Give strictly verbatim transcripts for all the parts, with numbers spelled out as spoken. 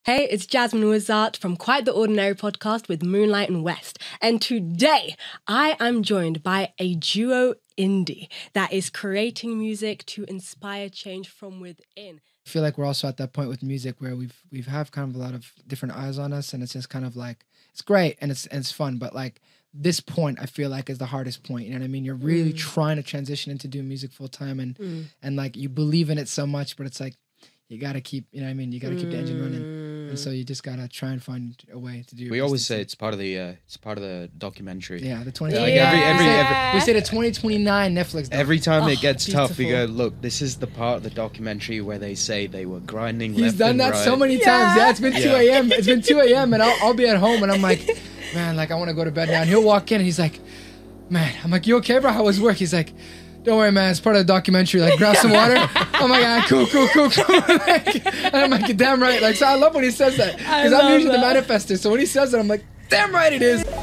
Hey, it's Jasmine Wizard from Quite the Ordinary podcast with Moonlight and West. And today I am joined by a duo indie that is creating music to inspire change from within. I feel like we're also at that point with music where we've we've have kind of a lot of different eyes on us, and it's just kind of like it's great and it's and it's fun, but like this point I feel like is the hardest point. You know what I mean? You're really mm. trying to transition into doing music full time, and mm. and like you believe in it so much, but it's like you gotta keep, you know what I mean? You gotta keep mm. the engine running. And so you just gotta try and find a way to do it. We always say it's part of the uh, it's part of the documentary. Yeah, the twenty. Yeah. Like every, every, every, we say the twenty twenty-nine Netflix. Doc. Every time oh, it gets beautiful. tough, we go, look, this is the part of the documentary where they say they were grinding. He's left done and that right. so many yeah. times. Yeah, it's been two a m It's been two a m and I'll, I'll be at home and I'm like, man, like I want to go to bed now. And he'll walk in and he's like, man, I'm like, you okay, bro? How was work? He's like, don't worry, man. It's part of the documentary. Like, grab some water. I'm like, ah, cool, cool, cool, cool. Like, and I'm like, damn right. Like, so I love when he says that. Because I'm usually that. the manifester. So when he says that, I'm like, damn right it is.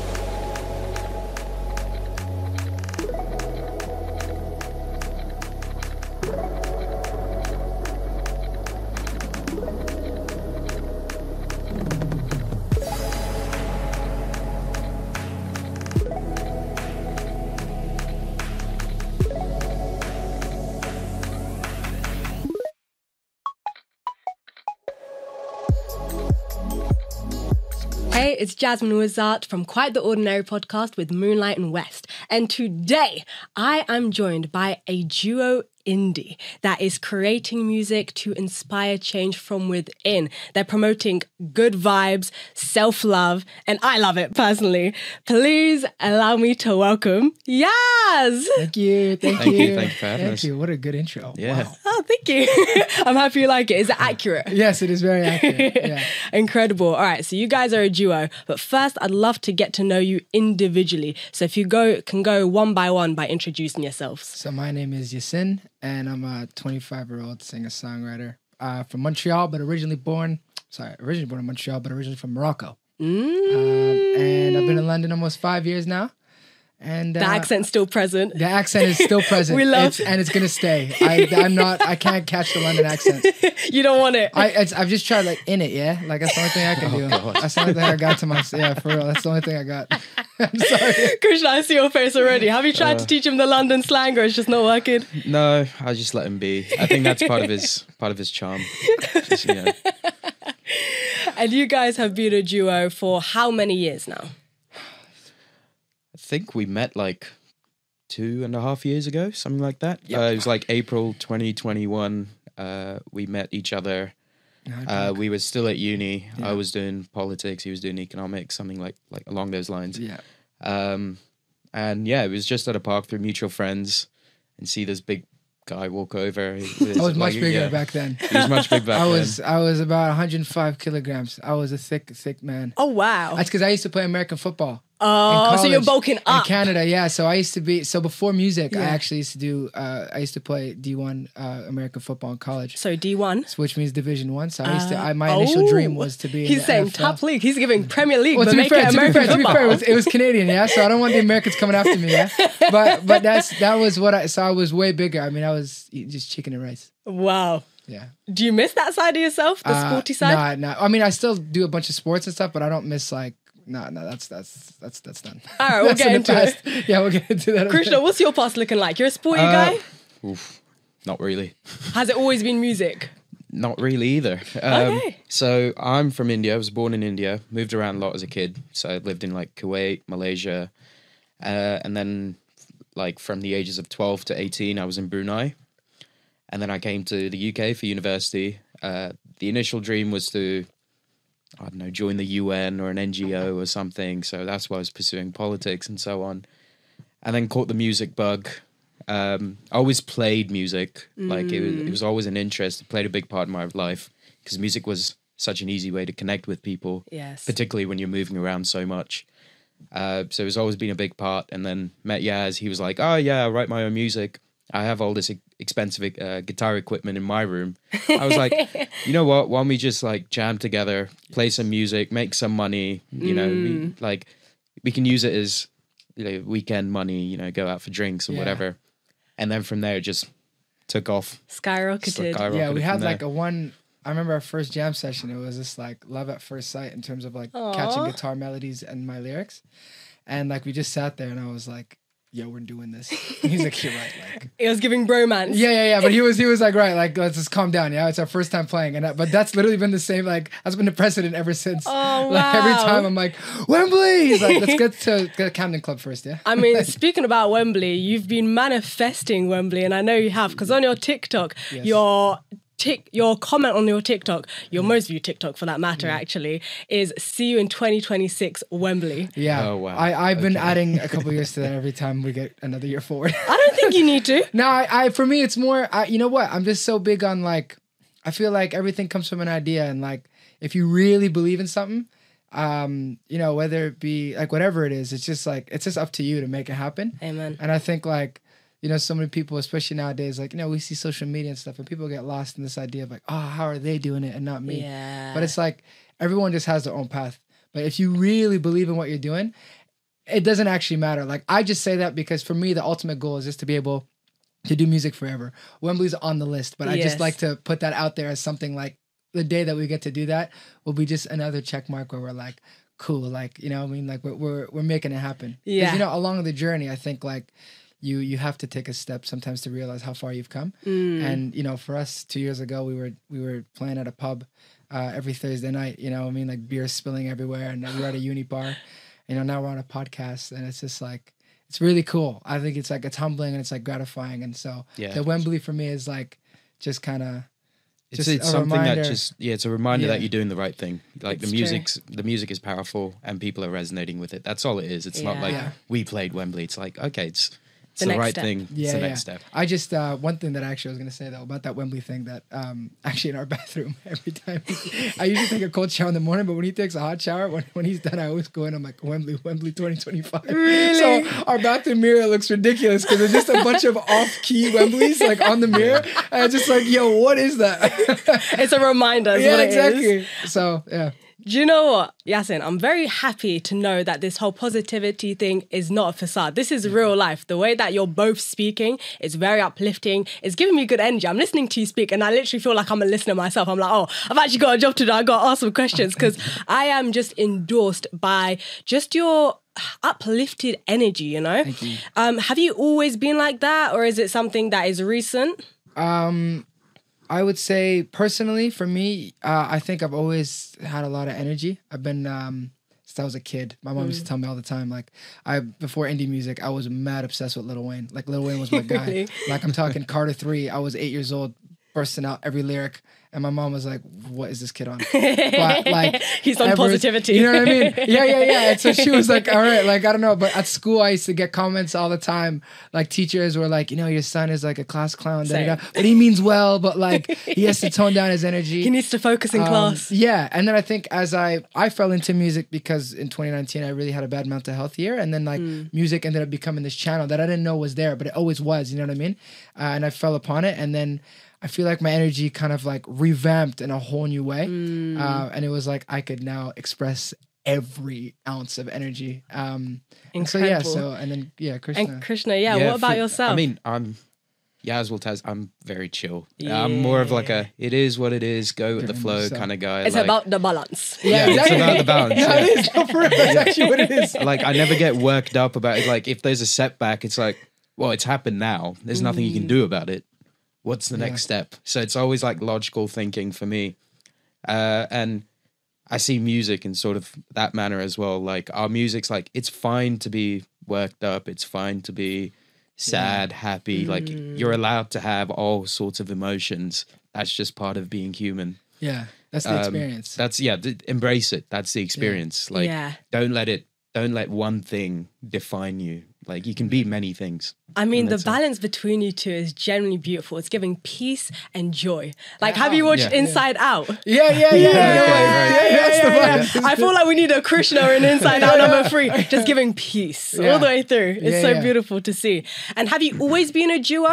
Hey, it's Jasmine Wizard from Quite the Ordinary podcast with Moonlight and West. And today I am joined by a duo indie that is creating music to inspire change from within. They're promoting good vibes, self-love, and I love it personally. Please allow me to welcome Yaz. Thank you. Thank, thank you. you. Thank you for having Thank us. you. What a good intro. Yeah. Wow. Oh, thank you. I'm happy you like it. Is it accurate? Yes, it is very accurate. Yeah. Incredible. All right, so you guys are a duo, but first I'd love to get to know you individually. So if you go can go one by one by introducing yourselves. So my name is Yasin, and I'm a twenty-five-year-old singer-songwriter uh, from Montreal, but originally born, sorry, originally born in Montreal, but originally from Morocco. Mm. Um, and I've been in London almost five years now. And The uh, accent's still present. The accent is still present. We love it's, and it's gonna stay. I, I'm not. I can't catch the London accent. You don't want it. I. It's, I've just tried like in it. Yeah, like that's the only thing I can do. Oh, that's the only thing I got to myself. Yeah, for real. That's the only thing I got. I'm sorry. Krishna, I see your face already. Have you tried Uh, to teach him the London slang, or it's just not working? No, I just let him be. I think that's part of his part of his charm. Just, you know. And you guys have been a duo for how many years now? I think we met like two and a half years ago, something like that. Yep. Uh, it was like April twenty twenty-one. Uh, we met each other. Uh, we were still at uni. Yeah. I was doing politics. He was doing economics, something like like along those lines. Yeah. Um, and yeah, it was just at a park through mutual friends, and see this big guy walk over. I was much bigger yeah, back then. He was much big back I then. was. I was about one hundred five kilograms. I was a thick, thick man. Oh, wow. That's because I used to play American football. Oh, so you're bulking up. In Canada, yeah. So I used to be, so before music, I Yeah. actually used to do, uh, I used to play D one uh, American football in college. So D one? Which means Division One. So I used to, Uh, I, my initial oh. dream was to be in He's the saying N F L. top league. He's giving Premier League, Well, but to be make fair, it to be American fair, to be football. fair, it was, it was Canadian, yeah. So I don't want the Americans coming after me, yeah. But but that's that was what I. So I was way bigger. I mean, I was just chicken and rice. Wow. Yeah. Do you miss that side of yourself, the Uh, sporty side? Nah, nah. I mean, I still do a bunch of sports and stuff, but I don't miss like. No, no, that's that's that's that's done. All right, we'll That's get in the into it. past. Yeah, we'll get into that. Krishna, what's your past looking like? You're a sporty Uh, guy? Oof, not really. Has it always been music? Not really either. Um, Okay. So I'm from India. I was born in India. Moved around a lot as a kid. So I lived in like Kuwait, Malaysia, uh, and then like from the ages of twelve to eighteen, I was in Brunei, and then I came to the U K for university. Uh, the initial dream was to, I don't know, join the U N or an N G O or something. So that's why I was pursuing politics and so on. And then caught the music bug. Um, I always played music. Like it was, it was always an interest. It played a big part in my life because music was such an easy way to connect with people. Yes. Particularly when you're moving around so much. Uh, so it's always been a big part. And then met Yaz. He was like, oh yeah, I write my own music. I have all this expensive uh, guitar equipment in my room. I was like, you know what? Why don't we just like jam together, play some music, make some money? You know, Mm. we, like we can use it as, you know, weekend money. You know, go out for drinks or Yeah. I remember our first jam session. It was just like love at first sight in terms of like Aw. catching guitar melodies and my lyrics. And like we just sat there and I was like, yo, we're doing this. And he's like, you're right. Like, It was giving bromance. yeah, yeah, yeah. But he was, he was like, right, like, let's just calm down. Yeah, it's our first time playing. And that, but that's literally been the same, like, that's been the precedent ever since. Oh, Like every wow. time I'm like, Wembley. He's like, let's get to get Camden Club first, yeah? I mean, speaking about Wembley, you've been manifesting Wembley, and I know you have, because on your TikTok, Yes. your tick, your comment on your TikTok, your most viewed TikTok for that matter, actually, is "See you in twenty twenty-six Wembley." Yeah. Oh, wow. I, I've been Okay. adding a couple years to that every time we get another year forward. I don't think you need to. No, I, I for me it's more I, you know what? I'm just so big on like I feel like everything comes from an idea and like if you really believe in something, um, you know, whether it be like whatever it is, it's just like it's just up to you to make it happen. Amen. And I think like, you know, so many people, especially nowadays, like, you know, we see social media and stuff and people get lost in this idea of like, oh, how are they doing it and not me? Yeah. But it's like everyone just has their own path. But if you really believe in what you're doing, it doesn't actually matter. Like I just say that because for me, the ultimate goal is just to be able to do music forever. Wembley's on the list, but I Yes. just like to put that out there as something like the day that we get to do that will be just another check mark where we're like, cool, like, you know what I mean? Like we're, we're, we're making it happen. 'Cause, Yeah. you know, along the journey, I think like you, you have to take a step sometimes to realize how far you've come. Mm. And, you know, for us two years ago, we were, we were playing at a pub uh, every Thursday night, you know what I mean? Like beer spilling everywhere and we were at a uni bar. You know, now we're on a podcast and it's just like, it's really cool. I think it's like, it's humbling and it's like gratifying. And so Yeah. the Wembley for me is like, just kind of, It's, Just it's a something reminder. that just yeah, it's a reminder Yeah. that you're doing the right thing. Like It's the true. music's the music is powerful and people are resonating with it. That's all it is. It's not like Yeah. we played Wembley. It's like okay, it's it's The the, next right step. thing. yeah, it's the yeah. next step. I just, uh, one thing that actually I was going to say though about that Wembley thing that um, actually in our bathroom, every time, he, I usually take a cold shower in the morning, but when he takes a hot shower, when, when he's done, I always go in, I'm like, Wembley, Wembley twenty twenty-five. Really? So our bathroom mirror looks ridiculous because there's just a bunch of off-key Wembleys like on the mirror. And I'm just like, yo, what is that? It's a reminder. Is yeah, what it is. exactly. So, yeah. Do you know what, Yasin? I'm very happy to know that this whole positivity thing is not a facade. This is real life. The way that you're both speaking is very uplifting. It's giving me good energy. I'm listening to you speak and I literally feel like I'm a listener myself. I'm like, oh, I've actually got a job to do. I got to ask some questions because I am just endorsed by just your uplifted energy, you know? Thank you. Um, have you always been like that or is it something that is recent? Um, I would say personally, for me, uh, I think I've always had a lot of energy. I've been um, since I was a kid. My mom used to tell me all the time, like I before indie music, I was mad obsessed with Lil Wayne. Like Lil Wayne was my guy. Really? Like I'm talking Carter three. I was eight years old, bursting out every lyric, and my mom was like, "What is this kid on?" But like He's on ever- positivity. You know what I mean? Yeah, yeah, yeah. And so she was like, all right, like, I don't know. But at school, I used to get comments all the time. Like teachers were like, you know, your son is like a class clown, da, da, da. Same. But he means well, but like he has to tone down his energy. He needs to focus in Um, class. Yeah. And then I think as I, I fell into music because in twenty nineteen, I really had a bad mental health year. And then like music ended up becoming this channel that I didn't know was there, but it always was, you know what I mean? Uh, and I fell upon it. And then I feel like my energy kind of like revamped in a whole new way. Uh, and it was like I could now express every ounce of energy. Um, and so, yeah, Incredible. so, and then, yeah, Krishna. And Krishna, yeah, what about for- yourself? I mean, I'm yeah, as well as I'm very chill. I'm more of like a it is what it is, go with the Very flow much so. kind of guy. it's like, about the balance. yeah, yeah, it's exactly. about the balance. No, yeah. it is. No, for real. That's actually what it is. Like I never get worked up about it. Like if there's a setback, it's like, well, it's happened now. There's nothing you can do about it. What's the Yeah. next step? So it's always like logical thinking for me. Uh, and I see music in sort of that manner as well. Like our music's like, it's fine to be worked up. It's fine to be sad, happy. Like you're allowed to have all sorts of emotions. That's just part of being human. Yeah, that's the Um, experience. That's yeah. D- embrace it. That's the experience. Like Yeah. don't let it. Don't let one thing define you. Like you can be many things. I mean, And the that's it. balance between you two is genuinely beautiful. It's giving peace and joy. Like, have you watched Yeah. Inside Out? yeah, yeah, yeah. Yeah, yeah, okay, yeah, right. yeah, that's the Yeah, vibe. I feel like we need a Krishna in Inside Out number three, just giving peace Yeah. all the way through. It's Yeah, so yeah. beautiful to see. And have you always been a duo?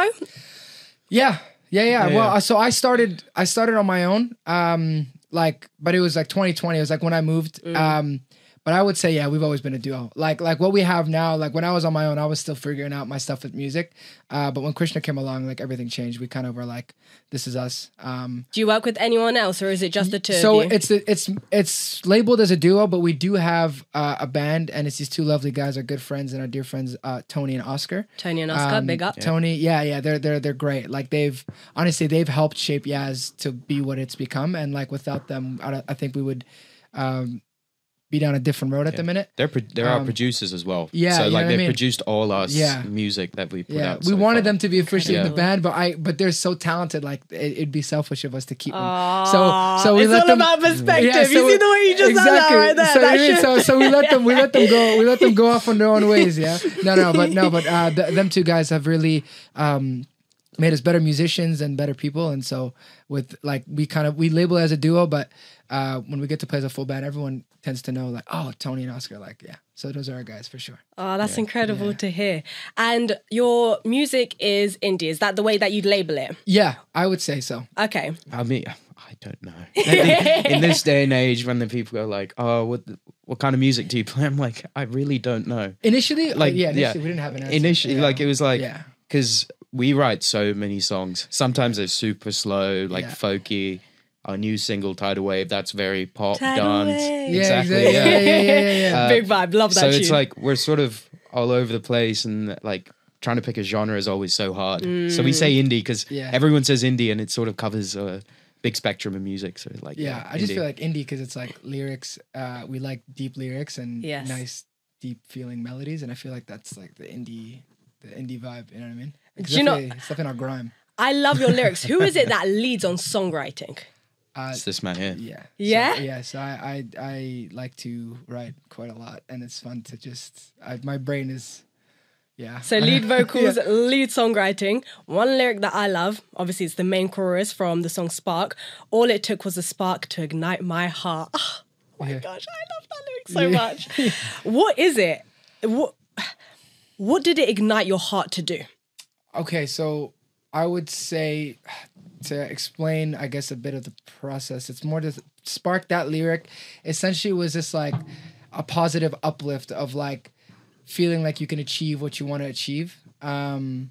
Yeah, yeah, yeah. Yeah, well, yeah. uh, so I started. I started on my own. Um, like, but it was like twenty twenty. It was like when I moved. Um, But I would say, yeah, we've always been a duo. Like like what we have now, like when I was on my own, I was still figuring out my stuff with music. Uh, but when Krishna came along, like everything changed. We kind of were like, this is us. Um, Do you work with anyone else, or is it just the two so of you? it's it's it's labeled as a duo, but we do have uh, a band, and it's these two lovely guys, our good friends and our dear friends, uh, Tony and Oscar. Tony and Oscar, Um, big up. Tony, yeah, yeah, they're they're they're great. Like they've honestly, they've helped shape Yaz to be what it's become, and like without them, I, don't- I think we would um, be down a different road at Yeah. the minute. They're pro- they're our Um, producers as well. yeah, so you know like what I they mean? produced all our s- Yeah. music that we put Yeah, out. we so wanted far. them to be officially in Yeah. the band, but I but they're so talented. Like it, it'd be selfish of us to keep them. Aw, So so we it's let all them. about perspective. Yeah, you so see we- the way you just said that right there? So, That yeah, shit- so so we let them we let them go we let them go off on their own ways. Yeah. No no but no but uh, th- them two guys have really um, made us better musicians and better people. And so with like we kind of we label it as a duo, but uh, when we get to play as a full band, everyone tends to know like, oh, Tony and Oscar, like yeah. So those are our guys for sure. Oh, that's Yeah. incredible Yeah. to hear. And your music is indie. Is that the way that you'd label it? Yeah, I would say so. Okay. I mean, I don't know. In this day and age, when the people go like, "Oh, what what kind of music do you play?" I'm like, I really don't know. Initially, like Like, yeah, initially yeah. we didn't have an answer. Initially, Yeah. like it was like yeah. because we write so many songs. Sometimes they're super slow, like Yeah. folky. Our new single, Tidal Wave, that's very pop Tidal dance. Wave. Yeah, Exactly. exactly. Yeah. Yeah, yeah, yeah, yeah. yeah. Uh, Big vibe. Love that So tune. it's like we're sort of all over the place, and like trying to pick a genre is always so hard. So we say indie because Yeah. everyone says indie, and it sort of covers a big spectrum of music. So like Yeah, I just indie. feel like indie because it's like lyrics. Uh, we like deep lyrics and Yes. nice, deep feeling melodies, and I feel like that's like the indie, the indie vibe. You know what I mean? It's Do you know- definitely- it's definitely not grime. I love your lyrics. Who is it that leads on songwriting? Uh, it's this man here. yeah. Yeah? So, yeah. So I, I I like to write quite a lot, and it's fun to just. I, my brain is. Yeah. So lead vocals, Yeah. lead songwriting. One lyric that I love, obviously it's the main chorus from the song Spark. All it took was a spark to ignite my heart. Oh my Yeah. gosh, I love that lyric so Yeah. much. What is it? What what did it ignite your heart to do? Okay, so I would say to explain, I guess, a bit of the process, it's more to spark that lyric. Essentially, was just like a positive uplift of like feeling like you can achieve what you want to achieve. Um,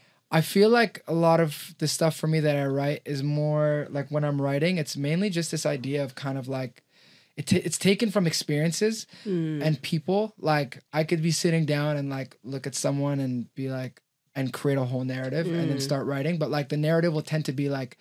I feel like a lot of the stuff for me that I write is more like when I'm writing, it's mainly just this idea of kind of like it t- it's taken from experiences and people. Like I could be sitting down and like look at someone and be like, and create a whole narrative and then start writing. But like the narrative will tend to be like,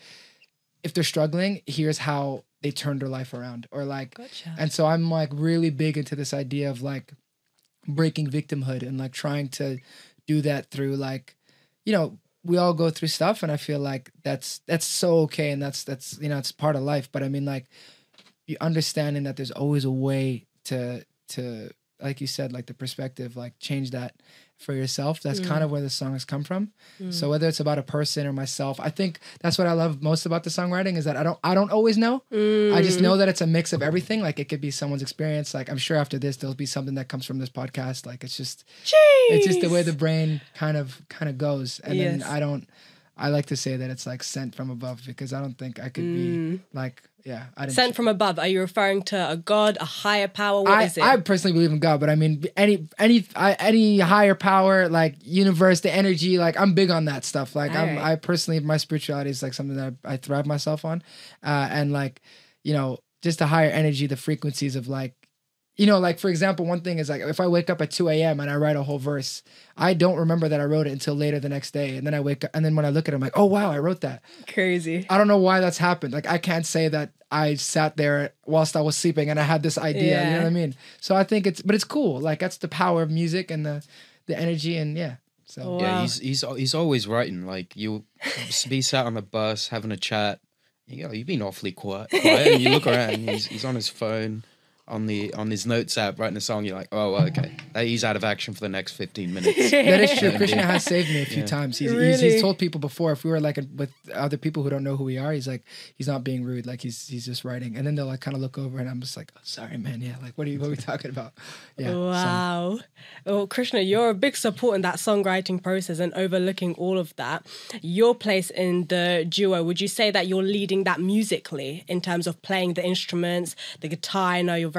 if they're struggling, here's how they turned their life around, or like, Gotcha. and so I'm like really big into this idea of like breaking victimhood and like trying to do that through like, you know, we all go through stuff, and I feel like that's that's so okay, and that's that's you know it's part of life. But I mean like, you understanding that there's always a way to to like you said, like the perspective, like change that for yourself. That's kind of where the song has come from. So whether it's about a person or myself, I think that's what I love most about the songwriting is that I don't I don't always know. I just know that it's a mix of everything. Like it could be someone's experience. Like I'm sure after this there'll be something that comes from this podcast. Like it's just it's just the way the brain kind of kind of goes. And Yes. then I don't I like to say that it's like sent from above because I don't think I could be like yeah, I didn't Sent from above. Are you referring to a god, a higher power? What I, is it? I personally believe in God, but I mean any any I, any higher power, like universe, the energy, like I'm big on that stuff. Like I'm Alright. I personally my spirituality is like something that I, I thrive myself on, uh, and like you know just the higher energy, the frequencies of like. You know, like for example, one thing is like if I wake up at two a.m. and I write a whole verse, I don't remember that I wrote it until later the next day, and then I wake up, and then when I look at it, I'm like, oh wow, I wrote that. Crazy. I don't know why that's happened. Like I can't say that I sat there whilst I was sleeping and I had this idea. You Yeah. know what I mean? So I think it's, but it's cool. Like that's the power of music and the the energy and yeah. So Wow. Yeah, he's he's he's always writing. Like you'll be sat on the bus having a chat. You know, you've been awfully quiet. quiet and you look around, and he's he's on his phone, on the on his notes app, writing a song. You're like, oh, well, okay, he's out of action for the next fifteen minutes. that is true. Yeah. Krishna has saved me a few Yeah. times. He's, he's Really? he's told people before if we were like a, with other people who don't know who we are, he's like he's not being rude. Like he's he's just writing, and then they'll like kind of look over, and I'm just like, oh, sorry, man. Yeah, like what are you what are we talking about? Yeah. so- Wow. Well, Krishna, you're a big support in that songwriting process and overlooking all of that. Your place in the duo, would you say that you're leading that musically in terms of playing the instruments, the guitar? I know you're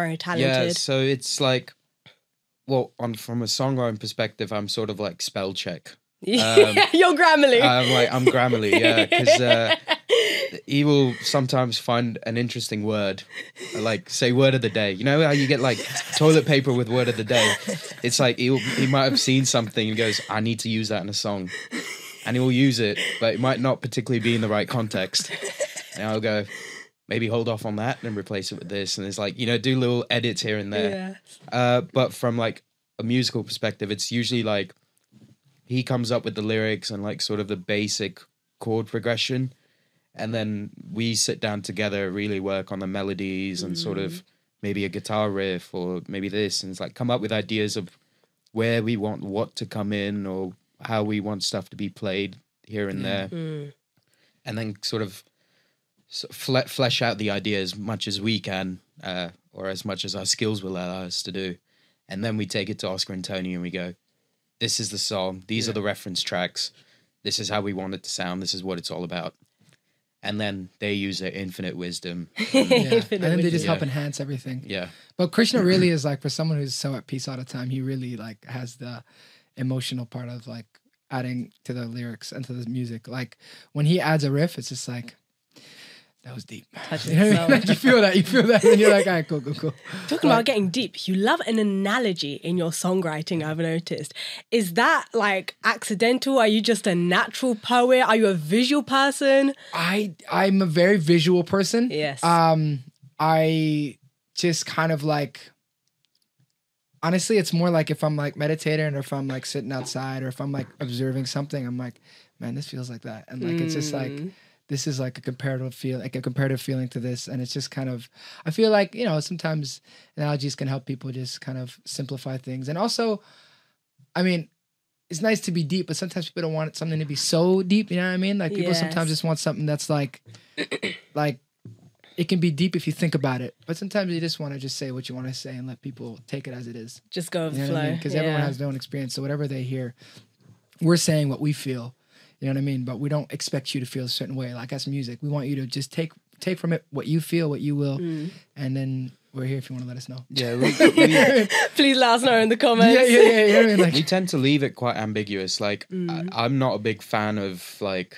very Yeah, talented. so it's like, well, on from a songwriting perspective, I'm sort of like spell check. Um, You're Grammarly. I'm like I'm Grammarly, yeah, because uh, he will sometimes find an interesting word, like say word of the day. You know how you get like toilet paper with word of the day? It's like he he might have seen something and goes, I need to use that in a song, and he will use it, but it might not particularly be in the right context. And I'll go, maybe hold off on that and replace it with this, and it's like, you know, do little edits here and there. Yeah. Uh, but from like a musical perspective, it's usually like he comes up with the lyrics and like sort of the basic chord progression, and then we sit down together, really work on the melodies and sort of maybe a guitar riff or maybe this, and it's like come up with ideas of where we want what to come in or how we want stuff to be played here and there, Mm. and then sort of so fle- flesh out the idea as much as we can, uh, or as much as our skills will allow us to do, and then we take it to Oscar and Tony and we go, this is the song, these Yeah. are the reference tracks, this is how we want it to sound, this is what it's all about. And then they use their infinite wisdom. Yeah. And then they just Yeah. help enhance everything. Yeah. But Krishna really is like, for someone who's so at peace all the time, he really like has the emotional part of like adding to the lyrics and to the music. Like when he adds a riff, it's just like, that was deep. Touches You know what I the mean? Like you feel that, you feel that, and you're like, all right, cool, cool, cool. Talking about getting deep, you love an analogy in your songwriting, I've noticed. Is that like accidental? Are you just a natural poet? Are you a visual person? I I'm a very visual person. Yes. Um, I just kind of like. Honestly, it's more like if I'm like meditating or if I'm like sitting outside or if I'm like observing something, I'm like, man, this feels like that, and like it's just like. This is like a comparative feel, like a comparative feeling to this, and it's just kind of. I feel like, you know, sometimes analogies can help people just kind of simplify things, and also, I mean, it's nice to be deep, but sometimes people don't want something to be so deep. You know what I mean? Like people Yes. sometimes just want something that's like, like, it can be deep if you think about it, but sometimes you just want to just say what you want to say and let people take it as it is. Just go with You the know what I flow. mean? Because yeah. everyone has their own experience, so whatever they hear, we're saying what we feel. You know what I mean? But we don't expect you to feel a certain way. Like as music, we want you to just take take from it what you feel, what you will, Mm. and then we're here if you want to let us know. Yeah, we, we, Please let us know in the comments. Yeah, yeah, yeah. You know what I mean? Like, we tend to leave it quite ambiguous. Like, Mm. I, I'm not a big fan of like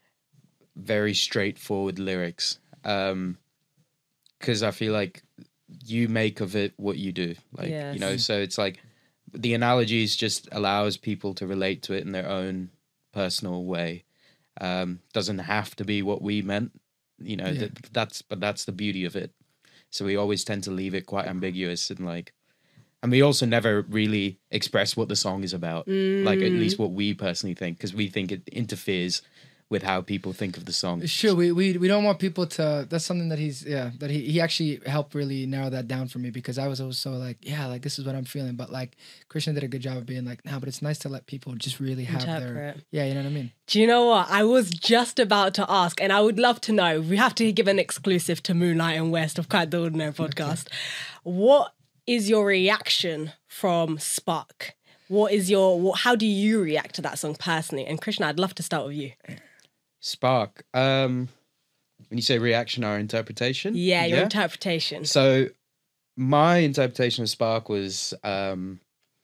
very straightforward lyrics, um, because I feel like you make of it what you do. Like, Yes. you know, so it's like the analogies just allows people to relate to it in their own personal way. Um, doesn't have to be what we meant, you know. Yeah. That, that's but that's the beauty of it. So we always tend to leave it quite ambiguous and like, and we also never really express what the song is about. Like at least what we personally think, because we think it interferes with how people think of the song. sure, we, we we don't want people to. That's something that he's yeah that he he actually helped really narrow that down for me, because I was always so like yeah like this is what I'm feeling, but like Krishna did a good job of being like, no, but it's nice to let people just really have their Interpret. yeah, you know what I mean. Do you know what? I was just about to ask, and I would love to know. We have to give an exclusive to Moonlight and West of Quite the Ordinary podcast. What is your reaction from Spark? What is your, what, how do you react to that song personally? And Krishna, I'd love to start with you. Spark. Um, when you say reaction or interpretation? Yeah, your interpretation. So my interpretation of Spark was, um,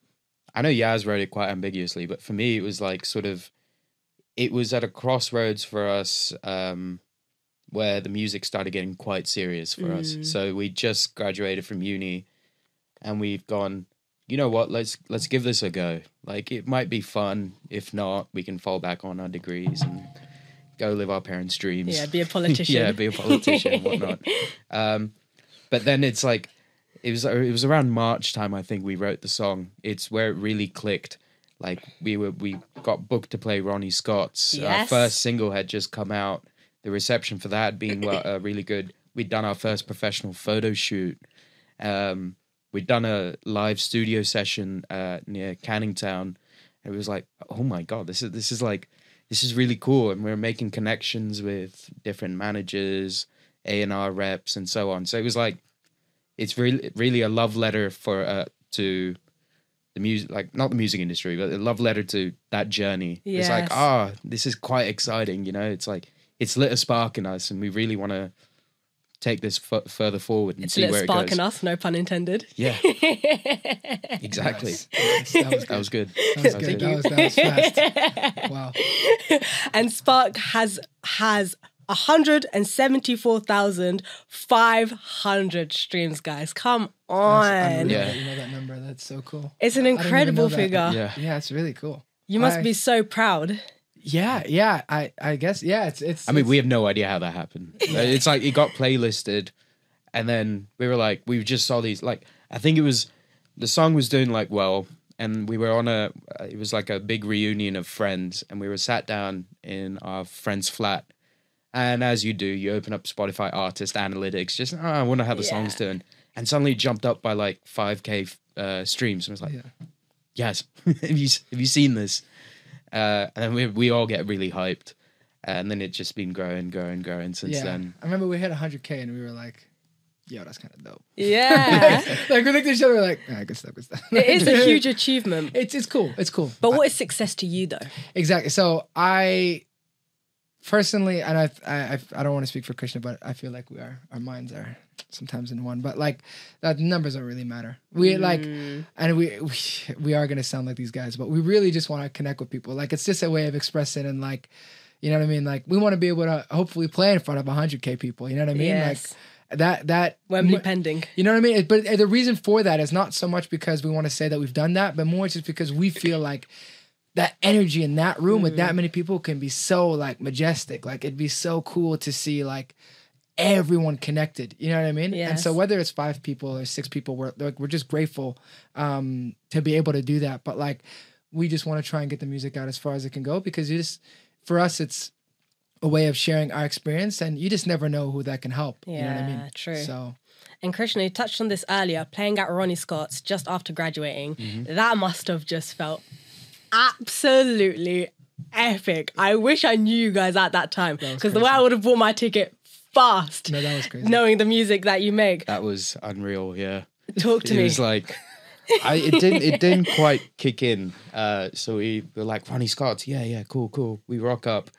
I know Yaz wrote it quite ambiguously, but for me it was like sort of, it was at a crossroads for us um, where the music started getting quite serious for us. So we just graduated from uni and we've gone, you know what, let's let's give this a go. Like it might be fun. If not, we can fall back on our degrees and go live our parents' dreams. Yeah, be a politician. yeah, be a politician and whatnot. Um, but then it's like, it was it was around March time, I think we wrote the song. It's where it really clicked. Like we were we got booked to play Ronnie Scott's. Our Yes. first single had just come out. The reception for that being well, uh, really good. We'd done our first professional photo shoot. Um, we'd done a live studio session uh, near Canning Town. It was like, oh my god, this is this is like this is really cool. And we were making connections with different managers, A and R reps, and so on. So it was like, it's really really a love letter for uh, to the music, like not the music industry, but a love letter to that journey. It's like, Yes. ah, this is quite exciting. You know, it's like it's lit a spark in us, and we really want to take this f- further forward and It's a see little where it spark goes. in us, no pun intended. Yeah, exactly. Nice. That was That was good. That was good. That was, that was fast. Wow. And Spark has has one hundred seventy-four thousand five hundred streams, guys. Come on. That's unreal Yeah. that you know that number. That's so cool. It's an I didn't even incredible know that. figure. Yeah. Yeah, it's really cool. You must I- be so proud. Yeah, yeah. I, I guess. Yeah, it's it's. I mean, it's, we have no idea how that happened. It's like it got playlisted, and then we were like, we just saw these. Like, I think it was the song was doing like well, and we were on a. Uh, it was like a big reunion of friends, and we were sat down in our friend's flat. And as you do, you open up Spotify Artist Analytics. Just oh, I wonder how the Yeah. song's doing, and suddenly it jumped up by like five k uh, streams. And I was like, Yeah. yes, have you have you seen this? Uh, and then we we all get really hyped, and then it's just been growing, growing, growing since Yeah. then. I remember we hit one hundred K and we were like, "Yo, that's kind of dope." Yeah. Like we looked at each other, we're like, "Ah, good stuff, good stuff." It is a huge achievement. It's it's cool. It's cool. But what is success to you, though? Exactly. So I personally, and I, I, I don't want to speak for Krishna, but I feel like we are, our minds are sometimes in one. But like, that numbers don't really matter. We like, and we, we we are gonna sound like these guys, but we really just want to connect with people. Like, it's just a way of expressing and like, you know what I mean? Like, we want to be able to hopefully play in front of one hundred K people. You know what I mean? Yes. Like that that Wembley pending. You know what I mean? But the reason for that is not so much because we want to say that we've done that, but more just because we feel like that energy in that room with that many people can be so like majestic. Like it'd be so cool to see like everyone connected. You know what I mean? And so Yes. whether it's five people or six people, we're like we're just grateful um, to be able to do that. But like we just want to try and get the music out as far as it can go because you just for us it's a way of sharing our experience, and you just never know who that can help. You know what I mean? Yeah, true. So And Krishna, you touched on this earlier, playing at Ronnie Scott's just after graduating. Mm-hmm. That must have just felt absolutely epic. I wish I knew you guys at that time because the way I would have bought my ticket fast, no, that was crazy. knowing the music that you make. That was unreal. Yeah, Talk to it me. was like. I, it didn't. It didn't quite kick in. Uh, so we were like Ronnie Scott. Yeah, yeah, cool, cool. We rock up,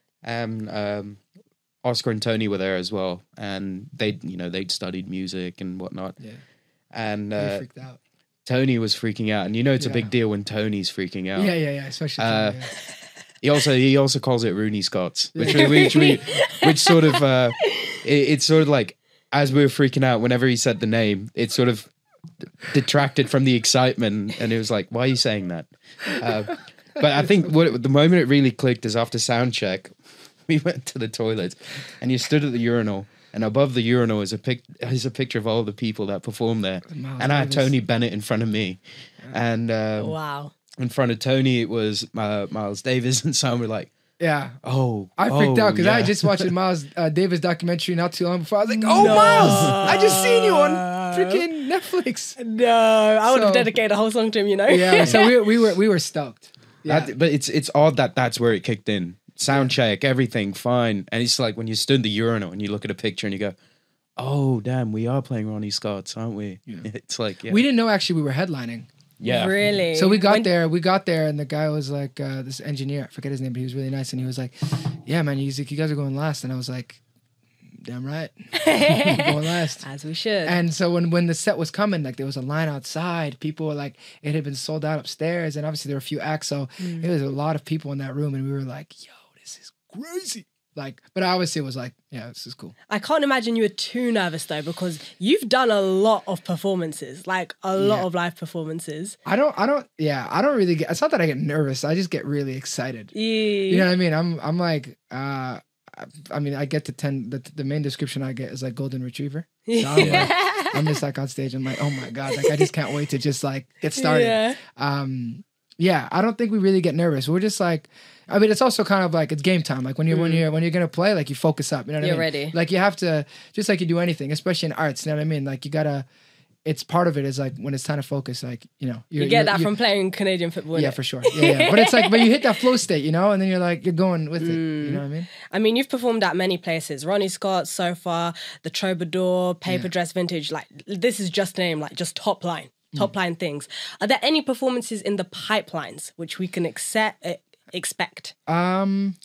and um, Oscar and Tony were there as well, and they, you know, they'd studied music and whatnot. Yeah. And We uh, freaked out. Tony was freaking out, and you know it's a Yeah. big deal when Tony's freaking out. Yeah, yeah, yeah. Especially. Uh, yeah. He also he also calls it Rooney Scott's, which we, which we, which sort of uh, it, it's sort of like as we were freaking out whenever he said the name, it sort of detracted from the excitement, and it was like, why are you saying that? Uh, but I think what the moment it really clicked is after sound check, we went to the toilet, and you stood at the urinal, and above the urinal is a pic is a picture of all the people that performed there, Miles and I had Davis. Tony Bennett in front of me, and um, Wow. in front of Tony it was uh, Miles Davis, and so we're like, Yeah. oh, I freaked oh, out because I yeah. just watched a Miles uh, Davis documentary not too long before. I was like, "Oh, Miles! I just seen you on freaking Netflix." No, I would have So- dedicated a whole song to him, you know? Yeah. So we we were we were stoked. Yeah. That- but it's it's odd that that's where it kicked in. Sound check, everything fine, and it's like when you stood in the urinal and you look at a picture and you go, "Oh, damn, we are playing Ronnie Scott's, aren't we?" It's like, yeah, We didn't know actually we were headlining. yeah, Really? So we got When- there, we got there, and the guy was like, uh, this engineer, I forget his name, but he was really nice, and he was like, "Yeah, man, he's like, you guys are going last," and I was like, "Damn right, going last." As we should. And so when when the set was coming, like there was a line outside. People were like, it had been sold out upstairs, and obviously there were a few acts, so Mm. there was a lot of people in that room, and we were like, "Yo, this is crazy!" Like, but obviously it was like, "Yeah, this is cool." I can't imagine you were too nervous though, because you've done a lot of performances, like a lot Yeah. of live performances. I don't, I don't, yeah, I don't really get. It's not that I get nervous. I just get really excited. You know what I mean? I'm, I'm like, uh, I, I mean, I get to ten. The, the main description I get is like golden retriever. So I'm, like, I'm just like on stage. I'm like, oh my god, like I just can't wait to just like get started. Yeah. Um, yeah, I don't think we really get nervous. We're just like, I mean, it's also kind of like it's game time. Like when you're when you're when you're gonna play, like you focus up. You know what You're I mean? ready. Like you have to, just like you do anything, especially in arts. You know what I mean? Like you gotta. It's part of it is like when it's time to focus. Like you know, You you're, get you're- that you- from playing Canadian football. yeah, innit? for sure. Yeah, yeah. But it's like, but you hit that flow state, you know, and then you're like, you're going with it. You know what I mean? I mean, you've performed at many places. Ronnie Scott, Sofa, The Troubadour, Paper Yeah. Dress Vintage. Like, this is just a name, like just top line, top line things. Are there any performances in the pipelines which we can accept, uh, expect? Um,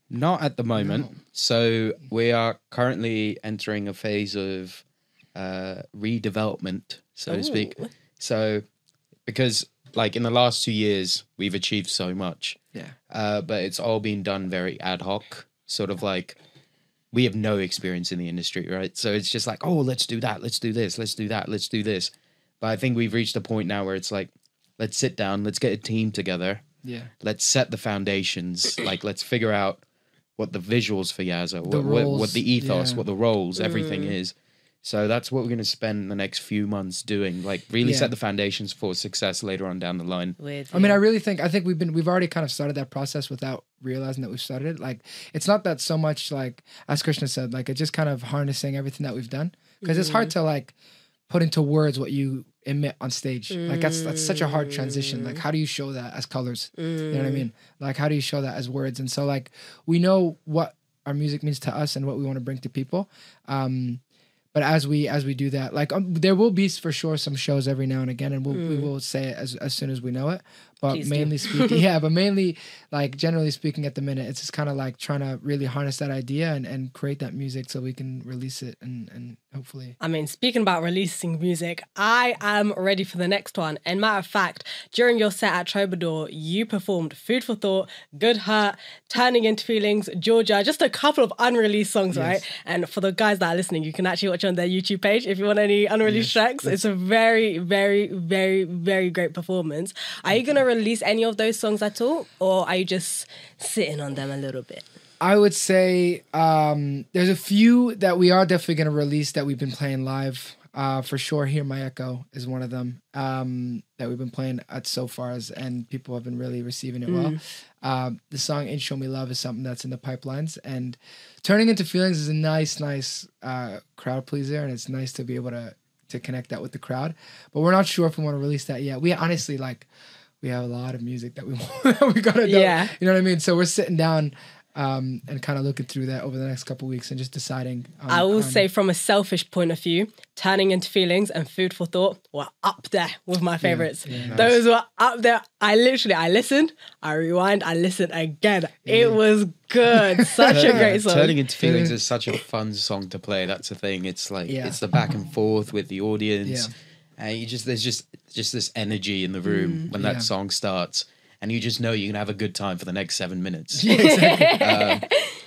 Not at the moment. So we are currently entering a phase of uh, redevelopment, so to speak. Ooh. So because like in the last two years, we've achieved so much, Yeah. uh, but it's all been done very ad hoc, sort of like we have no experience in the industry, right? So it's just like, oh, let's do that, let's do this, let's do that, let's do this. But I think we've reached a point now where it's like, let's sit down, let's get a team together, Yeah. let's set the foundations, like let's figure out what the visuals for Yaz are, The what, what, roles, what the ethos, yeah. what the roles, everything is. So that's what we're going to spend the next few months doing, like really Yeah. set the foundations for success later on down the line. With I mean, you. I really think I think we've been we've already kind of started that process without realizing that we've started it. Like, it's not that so much like as Krishna said, like it's just kind of harnessing everything that we've done because it's hard to like put into words what you emit on stage. Like that's that's such a hard transition. Like, how do you show that as colors? You know what I mean? Like, how do you show that as words? And so like we know what our music means to us and what we want to bring to people. Um, But as we as we do that, like um, there will be for sure some shows every now and again, and we'll, we will say it as as soon as we know it. But Please do. mainly speaking, yeah, but mainly like generally speaking, at the minute, it's just kind of like trying to really harness that idea and, and create that music so we can release it and and hopefully. I mean, speaking about releasing music, I am ready for the next one. And matter of fact, during your set at Troubadour, you performed Food for Thought, Good Hurt, Turning Into Feelings, Georgia, just a couple of unreleased songs, Yes. right? And for the guys that are listening, you can actually watch on their YouTube page if you want any unreleased Yes. tracks. It's a very, very, very, very great performance. Are you going to release any of those songs at all? Or are you just sitting on them a little bit? I would say um, there's a few that we are definitely going to release that we've been playing live. Uh, for sure, Hear My Echo is one of them um, that we've been playing at so far, as, and people have been really receiving it well. Um, the song "Ain't Show Me Love" is something that's in the pipelines, and Turning Into Feelings is a nice, nice uh, crowd pleaser, and it's nice to be able to to connect that with the crowd. But we're not sure if we want to release that yet. We honestly like we have a lot of music that we want, we gotta do. Yeah. You know what I mean? So we're sitting down. Um, and kind of looking through that over the next couple of weeks and just deciding. Um, I will um, say from a selfish point of view, Turning Into Feelings and Food for Thought were up there with my favorites. yeah, nice. Those were up there. I literally, I listened, I rewind, I listened again. It was good. Such a great song. Turning Into Feelings is such a fun song to play. That's the thing. It's like Yeah. it's the back and forth with the audience, Yeah. and you just there's just just this energy in the room when that Yeah. song starts, and you just know you're gonna have a good time for the next seven minutes. Yeah, exactly. um,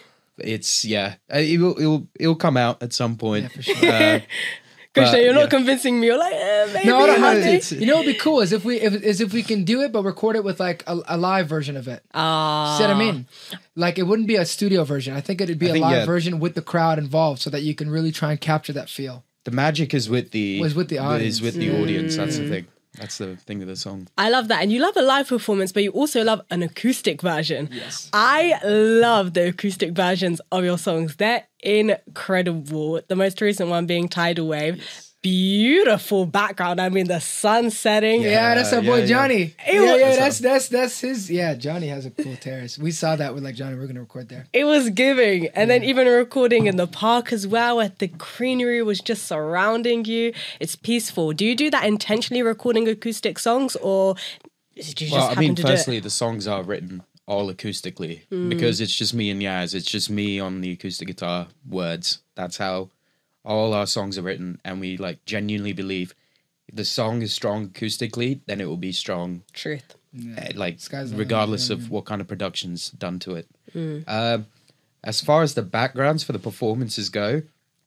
it's yeah, uh, it will it'll it'll come out at some point. Yeah, for sure. Uh, Krishna, but, you're not yeah. convincing me. You're like, eh, maybe. No, I don't have maybe. to. It's- You know what would be cool is if we if, is if we can do it, but record it with like a, a live version of it. Ah. See what I mean? Like it wouldn't be a studio version. I think it'd be I a think, live yeah. version with the crowd involved, so that you can really try and capture that feel. The magic is with the Was with the audience. Is with the audience. That's the thing. That's the thing with the song. I love that. And you love a live performance, but you also love an acoustic version. Yes. I love the acoustic versions of your songs. They're incredible. The most recent one being Tidal Wave. Beautiful background. I mean, the sun setting. Yeah, that's our yeah, boy yeah. Johnny. It yeah, was- yeah, that's that's that's his. Yeah, Johnny has a cool terrace. We saw that with like Johnny. We're gonna record there. It was giving. And then even recording in the park as well, where the greenery was just surrounding you. It's peaceful. Do you do that intentionally, recording acoustic songs, or did you just Well, I happen mean, to do it? firstly, the songs are written all acoustically because it's just me and Yaz. It's just me on the acoustic guitar words. That's how all our songs are written, and we like genuinely believe if the song is strong acoustically, then it will be strong, Truth. eh, like Sky's the limit, regardless yeah, of what kind of production's done to it. Mm. Um, as far as the backgrounds for the performances go,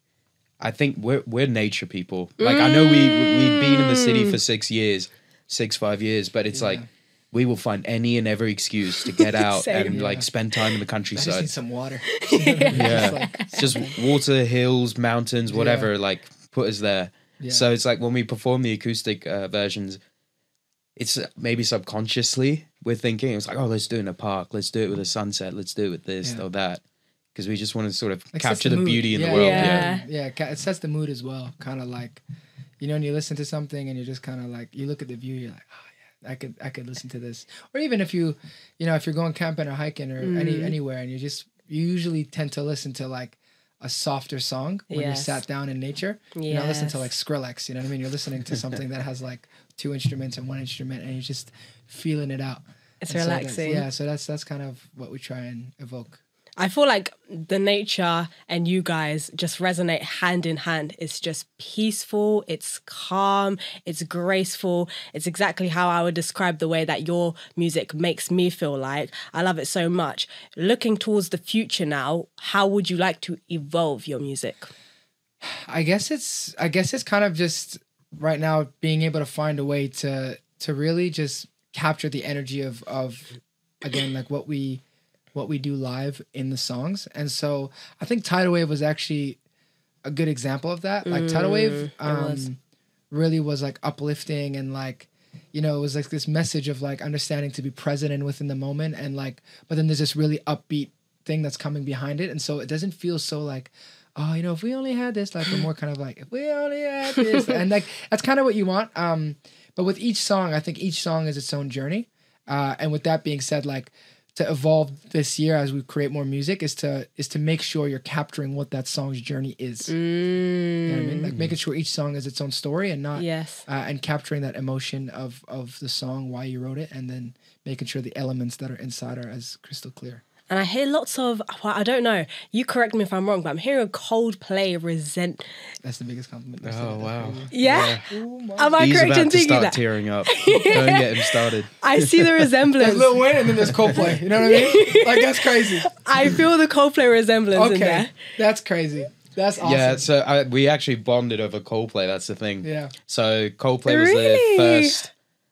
I think we're we're nature people. Like I know we we've been in the city for six years, six five years, but it's like we will find any and every excuse to get out Same. and Yeah. like spend time in the I just countryside. need some water. Yeah, just water, hills, mountains, whatever. Like put us there. Yeah. So it's like when we perform the acoustic uh, versions, it's uh, maybe subconsciously we're thinking it's like, oh, let's do it in a park, let's do it with a sunset, let's do it with this Yeah. or that, because we just want to sort of Like, sets capture the mood. beauty in Yeah, the world. yeah. Yeah. Yeah, ca- it sets the mood as well. Kind of like, you know, when you listen to something and you're just kind of like, you look at the view, you're like, oh yeah, I could, I could listen to this. Or even if you, you know, if you're going camping or hiking or any anywhere, and you just, you usually tend to listen to like a softer song when Yes. you're sat down in nature. You're not listening to Yes. like Skrillex. You know what I mean? You're listening to something that has like two instruments and one instrument, and you're just feeling it out. It's And so that's- relaxing. yeah, so that's that's kind of what we try and evoke. I feel like the nature and you guys just resonate hand in hand. It's just peaceful, it's calm, it's graceful. It's exactly how I would describe the way that your music makes me feel like. I love it so much. Looking towards the future now, how would you like to evolve your music? I guess it's I guess it's kind of just right now being able to find a way to to really just capture the energy of of again like what we what we do live in the songs. And so I think Tidal Wave was actually a good example of that. Like Tidal Wave um, was. really was like uplifting and like, you know, it was like this message of like understanding to be present and within the moment. And like, but then there's this really upbeat thing that's coming behind it. And so it doesn't feel so like, oh, you know, if we only had this, like we're more kind of like, if we only had this. And like, that's kind of what you want. Um, but with each song, I think each song is its own journey. Uh, and with that being said, like, to evolve this year as we create more music is to is to make sure you're capturing what that song's journey is. Mm. You know what I mean? Like making sure each song is its own story and not yes. uh, and capturing that emotion of of the song, why you wrote it, and then making sure the elements that are inside are as crystal clear. And I hear lots of, well, I don't know, you correct me if I'm wrong, but I'm hearing Coldplay resent. That's the biggest compliment. Oh, wow. Yeah? yeah. Am I He's correct about in to thinking start that? tearing up. Don't get him started. I see the resemblance. There's Lil Wayne and then there's Coldplay. You know what I mean? Like, that's crazy. I feel the Coldplay resemblance okay. in there. That's crazy. That's awesome. Yeah, so I, we actually bonded over Coldplay. That's the thing. Yeah. So Coldplay was Really? the first...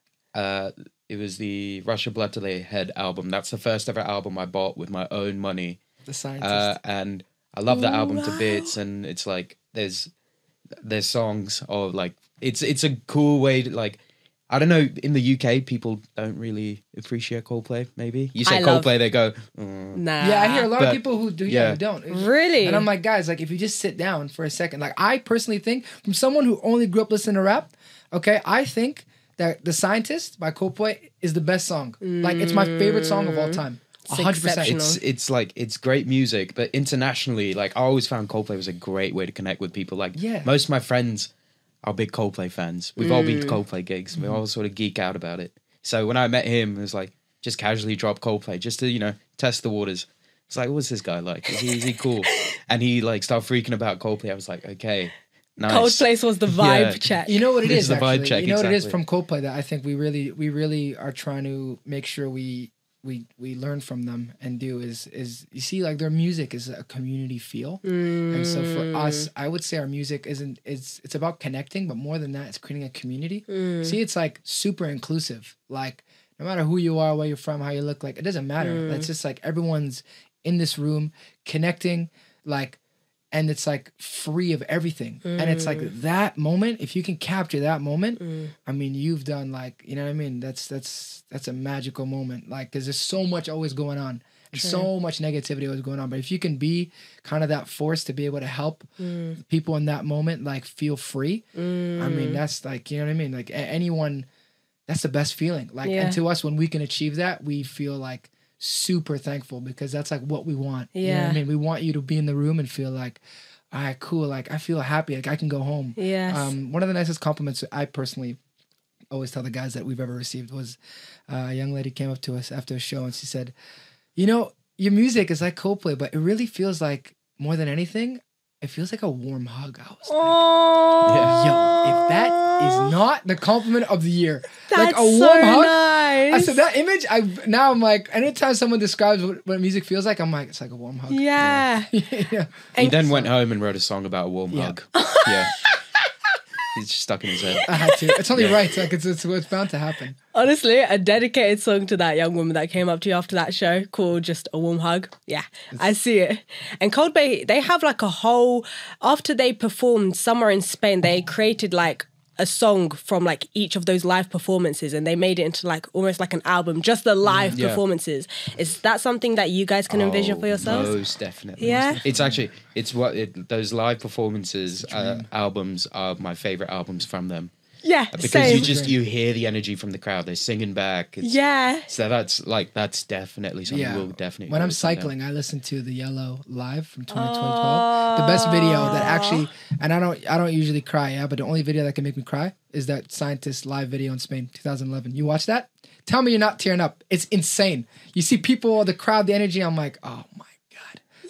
Uh, it was the Russia Blood to the Head album. That's the first ever album I bought with my own money. The Scientist. Uh, and I love that album Wow. to bits. And it's like there's there's songs of like it's it's a cool way to like I don't know, in the U K people don't really appreciate Coldplay. Maybe you say I love- Coldplay, they go mm. Nah. Yeah, I hear a lot But- of people who do, yeah, yeah. who don't. Really? And I'm like, guys, like, if you just sit down for a second, like, I personally think, from someone who only grew up listening to rap, okay, I think that The Scientist by Coldplay is the best song. Like, it's my favorite song of all time. It's one hundred percent. exceptional. It's it's like it's great music, but internationally, like I always found Coldplay was a great way to connect with people. Like Yeah. most of my friends are big Coldplay fans. We've all Mm. been to Coldplay gigs. We all sort of geek out about it. So when I met him, it was like just casually drop Coldplay just to you know test the waters. It's like, what's this guy like? Is he, is he cool? And he like started freaking about Coldplay. I was like, okay, nice. Coldplay was the vibe Yeah. check. You know what it This is, is the vibe actually? check, You know what it is exactly. from Coldplay that I think we really, we really are trying to make sure we, we, we learn from them and do is, is you see, like, their music is a community feel. And so for us, I would say our music isn't, it's, it's about connecting, but more than that, it's creating a community. See, it's like super inclusive. Like, no matter who you are, where you're from, how you look, like, it doesn't matter. It's just like everyone's in this room connecting, like, and it's like free of everything. And it's like that moment, if you can capture that moment, I mean, you've done like, you know what I mean? That's, that's, that's a magical moment. Like, cause there's so much always going on and so much negativity always going on. But if you can be kind of that force to be able to help people in that moment, like feel free. I mean, that's like, you know what I mean? Like a- anyone, that's the best feeling. Like, Yeah. and to us, when we can achieve that, we feel like super thankful because that's like what we want. You know what Yeah. I mean? We want you to be in the room and feel like, all right, cool. Like I feel happy. Like I can go home. Yes. Um, one of the nicest compliments I personally always tell the guys that we've ever received was uh, a young lady came up to us after a show and she said, you know, your music is like Coldplay, but it really feels like more than anything, it feels like a warm hug. I was like, Oh, yo, if that is not the compliment of the year, that's like a warm so hug. nice. I said that image. I now I'm like, anytime someone describes what, what music feels like, I'm like, it's like a warm hug. Yeah. yeah. He then went home and wrote a song about a warm Yeah. hug. Yeah. He's just stuck in his head. I had to. It's only Yeah. right. Like it's, it's it's bound to happen. Honestly, a dedicated song to that young woman that came up to you after that show called Just a Warm Hug. Yeah, I see it. And Coldplay, they have like a whole, after they performed somewhere in Spain, they created like a song from like each of those live performances and they made it into like almost like an album, just the live Yeah. performances. Is that something that you guys can envision for Oh, yourselves? Most definitely. Yeah? It's actually it's what it, those live performances uh, albums are my favorite albums from them Yeah, because same. you just you hear the energy from the crowd. They're singing back. It's, yeah. So that's like that's definitely something Yeah. we'll definitely. When go I'm with from them. cycling, I listen to the Yellow live from twenty twelve. The best video that actually, and I don't, I don't usually cry, yeah, but the only video that can make me cry is that Scientist live video in Spain, twenty eleven. You watch that? Tell me you're not tearing up. It's insane. You see people, the crowd, the energy. I'm like, oh my god.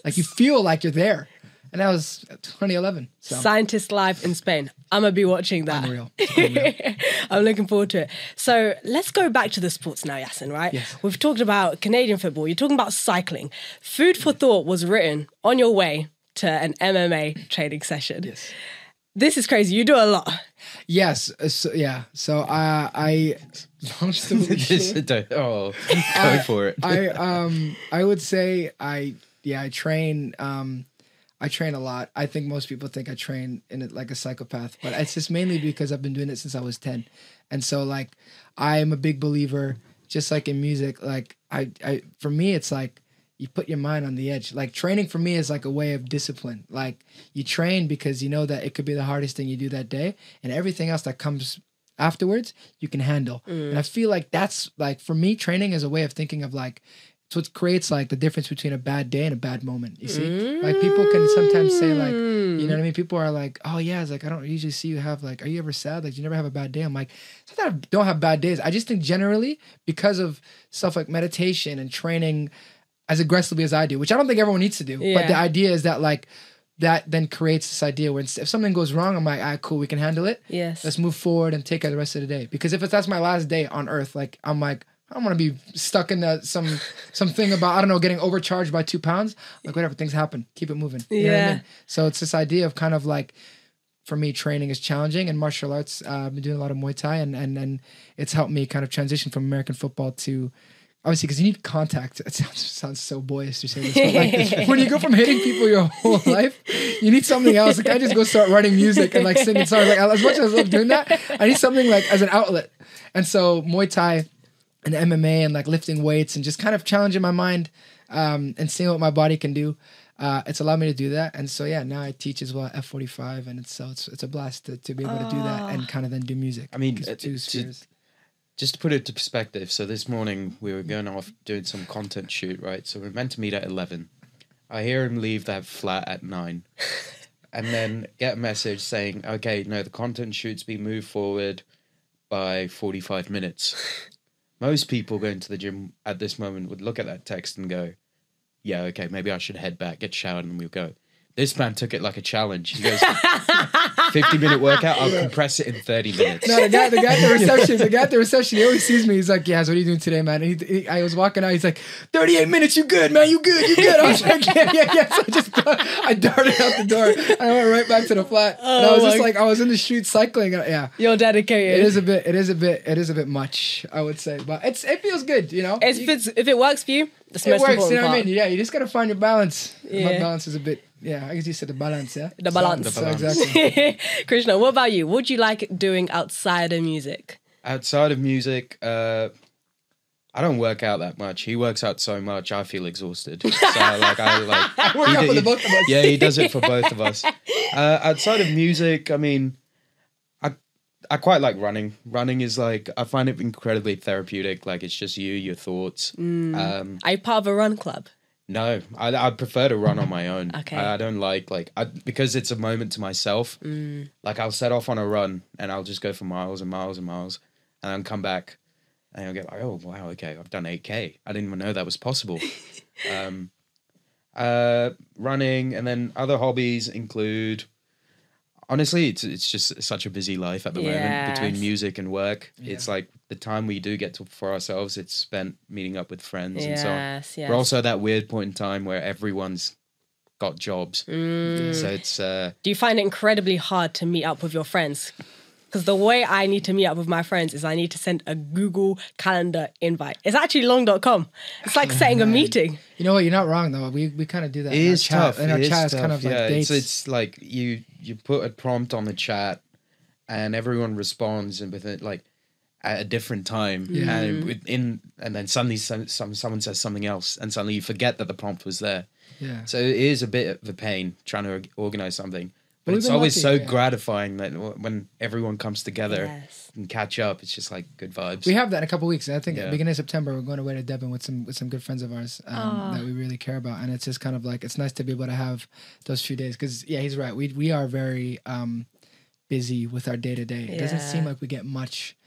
Like you feel like you're there. And that was twenty eleven. So. Scientist Live in Spain. I'm going to be watching that. Unreal. Unreal. I'm looking forward to it. So let's go back to the sports now, Yasin, right? Yes. We've talked about Canadian football. You're talking about cycling. Food for thought was written on your way to an M M A training session. Yes. This is crazy. You do a lot. Yes. uh, So, yeah. So uh, I launched the Just don't- oh, go I- for it. I um I would say I yeah I train um I train a lot. I think most people think I train in it like a psychopath, but it's just mainly because I've been doing it since I was ten, and so like I am a big believer, just like in music. Like I I for me it's like you put your mind on the edge. Like training for me is like a way of discipline. Like you train because you know that it could be the hardest thing you do that day, and everything else that comes afterwards you can handle. And I feel like that's like for me, training is a way of thinking of like it's what creates like the difference between a bad day and a bad moment. You see, like people can sometimes say like, you know what I mean? People are like, oh yeah, it's like I don't usually see you have like, are you ever sad? Like you never have a bad day. I'm like, it's not that I don't have bad days. I just think generally because of stuff like meditation and training as aggressively as I do, which I don't think everyone needs to do. Yeah. But the idea is that like that then creates this idea where if something goes wrong, I'm like, ah, cool, we can handle it. Yes. Let's move forward and take care of the rest of the day. Because if it's, that's my last day on earth, like I'm like, I don't want to be stuck in that some something about I don't know getting overcharged by two pounds. Like whatever, things happen. Keep it moving. You know what I Yeah. mean? So it's this idea of kind of like, for me, training is challenging, and martial arts. Uh, I've been doing a lot of Muay Thai, and and and it's helped me kind of transition from American football to. Obviously, because you need contact. It sounds, sounds so boyish to say this, but like when you go from hitting people your whole life, you need something else. Like I just go start writing music and like singing songs. Like as much as I love doing that, I need something like as an outlet. And so Muay Thai and M M A and like lifting weights and just kind of challenging my mind um, and seeing what my body can do. Uh, it's allowed me to do that. And so yeah, now I teach as well at F forty-five, and it's so it's it's a blast to, to be able to do that and kind of then do music. I mean, 'Cause uh, two to- spheres. Just to put it to perspective, so this morning we were going off doing some content shoot, right? So we're meant to meet at eleven. I hear him leave that flat at nine. And then get a message saying, okay, no, the content shoot's been moved forward by forty-five minutes. Most people going to the gym at this moment would look at that text and go, yeah, okay, maybe I should head back, get showered, and we'll go. This man took it like a challenge. He goes, fifty minute workout, I'll compress it in thirty minutes. No, the guy, the guy at the reception, the guy at the reception, he always sees me. He's like, "Yes, what are you doing today, man?" And he, he, I was walking out. He's like, thirty-eight minutes, you good, man? You good? You good?" I was like, "Yeah, yeah, yeah." So I just, I darted out the door. And I went right back to the flat. and I Oh was just my- like, I was in the street cycling. and, Yeah, You're dedicated. it is a bit, it is a bit, it is a bit much, I would say, but it's, it feels good, you know. If, You- it's, if it works for you, that's the it most works, important you know what I part. mean? Yeah, you just gotta find your balance. My Yeah. balance is a bit, yeah. I guess you said the balance, yeah. The balance. The So balance. exactly. Krishna, what about you? What do you like doing outside of music? Outside of music, uh, I don't work out that much. He works out so much, I feel exhausted. So like, I like. I work he out d- for the he- both of us. Yeah, he does it for both of us. Uh, outside of music, I mean, I I quite like running. Running is like I find it incredibly therapeutic. Like it's just you, your thoughts. Um, Are you part of a run club? no, I I prefer to run on my own. Okay. I, I don't like like I, because it's a moment to myself. Like I'll set off on a run and I'll just go for miles and miles and miles, and then come back. And I'll get like, oh wow, okay, I've done eight K. I didn't even know that was possible. um, uh, running, and then other hobbies include. Honestly, it's it's just such a busy life at the moment between Yes. music and work. It's like the time we do get to for ourselves, it's spent meeting up with friends and so on. Yes, yes. We're also at that weird point in time where everyone's got jobs, Mm. so it's uh, Do you find it incredibly hard to meet up with your friends? Because the way I need to meet up with my friends is I need to send a Google Calendar invite. It's actually long dot com. It's like setting a meeting. You know what? You're not wrong though. We we kind of do that. it in our is chat, tough. And our It is chat is kind tough, of like yeah. dates. It's, it's like you you put a prompt on the chat, and everyone responds and with it like at a different time, and within and then suddenly some, some someone says something else, and suddenly you forget that the prompt was there. yeah. So it is a bit of a pain trying to organize something. But We've it's been always lucky, so yeah. gratifying that w- when everyone comes together Yes. and catch up, it's just like good vibes. We have that in a couple weeks. I think at Yeah. the beginning of September we're going away to Devon with some with some good friends of ours um, that we really care about, and it's just kind of like it's nice to be able to have those few days because yeah, he's right. We we are very um, busy with our day to day. It doesn't seem Yeah. like we get much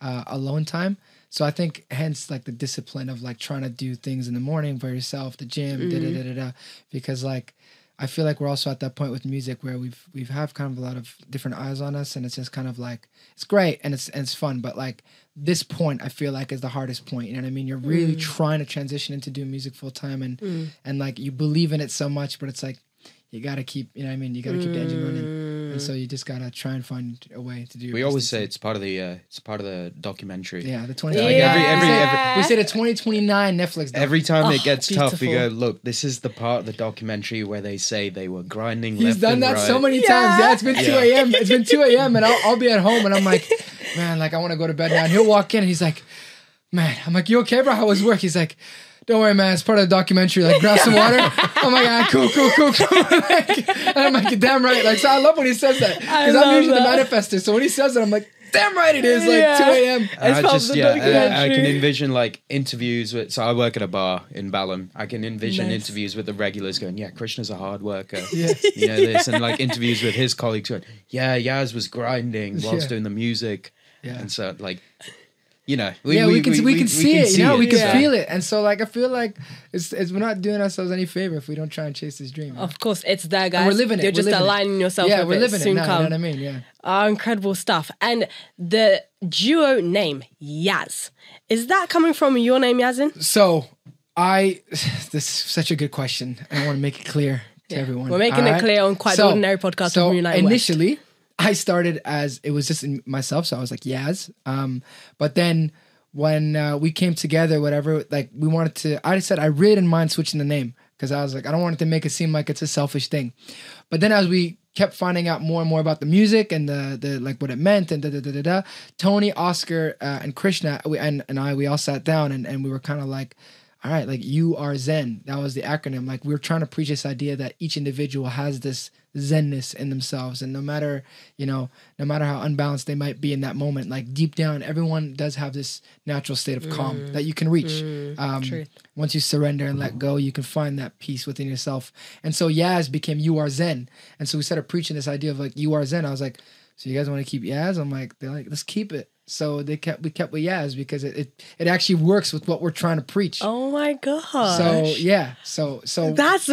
uh, alone time. So I think hence like the discipline of like trying to do things in the morning for yourself, the gym, Mm. da da da da da. Because like I feel like we're also at that point with music where we've we've have kind of a lot of different eyes on us, and it's just kind of like it's great and it's and it's fun, but like this point I feel like is the hardest point. You know what I mean? You're really Mm. trying to transition into doing music full time, and Mm. and like you believe in it so much, but it's like you gotta keep, you know what I mean? You gotta keep the engine running, and so you just gotta try and find a way to do. your We always business. say it's part of the uh, it's part of the documentary. Yeah, the twenty. Yeah. Like every, every, Yeah. every, we say the twenty twenty-nine Netflix. Doc. Every time Oh, it gets tough, we go, beautiful. look, this is the part of the documentary where they say they were grinding He's left done and that right. so many Yeah. times. Yeah, it's been two Yeah. a.m. It's been two a.m. and I'll, I'll be at home and I'm like, man, like I want to go to bed now. And he'll walk in and he's like, man, I'm like, you okay, bro? How was work? He's like, don't worry, man. It's part of the documentary. Like, grab some water. I'm like, ah, cool, cool, cool, cool. Like, and I'm like, damn right. Like, so I love when he says that I because I'm love usually that. the manifester. So when he says that, I'm like, damn right it is. Like Yeah. two a.m. And It's I part of just the yeah, I, I documentary. can envision like interviews with. So I work at a bar in Balham. I can envision Nice. interviews with the regulars going, "Yeah, Krishna's a hard worker." Yeah. You know this, and like interviews with his colleagues going, "Yeah, Yaz was grinding whilst Yeah. doing the music," Yeah. and so like, you know, yeah, we, can we, can see it, you know, we can Yeah. feel it, and so like I feel like it's, it's we're not doing ourselves any favor if we don't try and chase this dream. you know? Of course, it's there, guys. And we're living it. You're we're just living it. aligning yourself Yeah, with we're it. living Soon it now. come. You know what I mean? Yeah. Oh, incredible stuff. And the duo name, Yaz. Is that coming from your name, Yazin? So I, this is such a good question, and I want to make it clear to everyone. We're making all it right? clear on Quite the Ordinary podcast So with Moonlight West. initially, I started as it was just in myself, so I was like Yaz. Um, but then when uh, we came together, whatever, like we wanted to. I said I really didn't mind switching the name because I was like I don't want it to make it seem like it's a selfish thing. But then as we kept finding out more and more about the music and the the like what it meant and da da da da da, Tony, Oscar, uh, and Krishna we, and and I we all sat down and and we were kind of like, all right, like you are Zen. That was the acronym. Like we were trying to preach this idea that each individual has this Zenness in themselves, and no matter you know, no matter how unbalanced they might be in that moment, like deep down, everyone does have this natural state of calm that you can reach. um, truth. Once you surrender and let go, you can find that peace within yourself. And so Yaz became you are Zen, and so we started preaching this idea of like you are Zen. I was like, so you guys want to keep Yaz? I'm like, they're like, let's keep it. So they kept we kept with Yaz because it, it it actually works with what we're trying to preach. Oh my gosh. So yeah, so so That's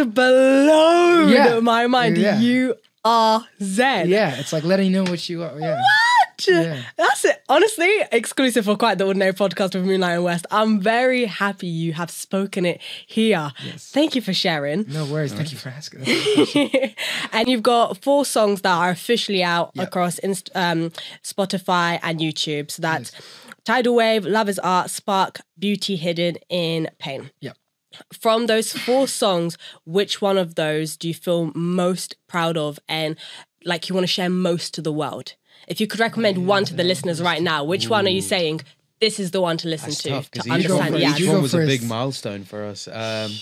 blown Yeah. my mind. Yeah. You are Zen. yeah, it's like letting you know what you are. Yeah, What? Yeah. That's it. Honestly, exclusive for Quite the Ordinary podcast with Moonlight and West. I'm very happy you have spoken it here. Yes. Thank you for sharing. no worries. Thank you for asking. That's a good question. And you've got four songs that are officially out Yep. across Inst- um, Spotify and YouTube. So that's Tidal Wave, Love is Art, Spark, Beauty Hidden in Pain. Yep. From those four songs, which one of those do you feel most proud of and like you want to share most to the world? If you could recommend one to the listeners right now, which one are you saying this is the one to listen That's to tough to because each understand one, Yeah. each You Yaz? go one was a first. big milestone for us. Um,